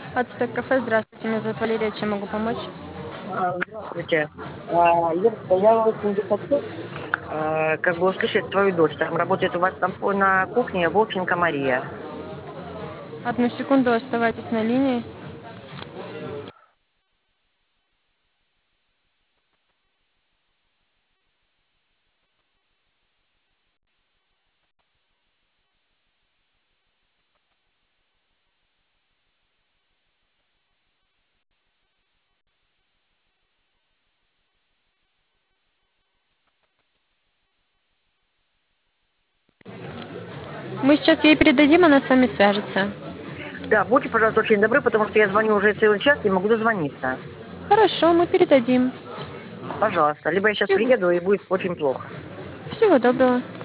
Ацтек кафе, здравствуйте, меня зовут Валерия, чем могу помочь? Здравствуйте. Я очень не хочу, как бы услышать свою дочь. Там работает у вас там на кухне Волченко Мария. Одну секунду, оставайтесь на линии. Мы сейчас ей передадим, она с вами свяжется. Да, будьте, пожалуйста, очень добры, потому что я звоню уже целый час, не могу дозвониться. Хорошо, мы передадим. Пожалуйста. Либо я сейчас Всего, приеду, и будет очень плохо. всего доброго.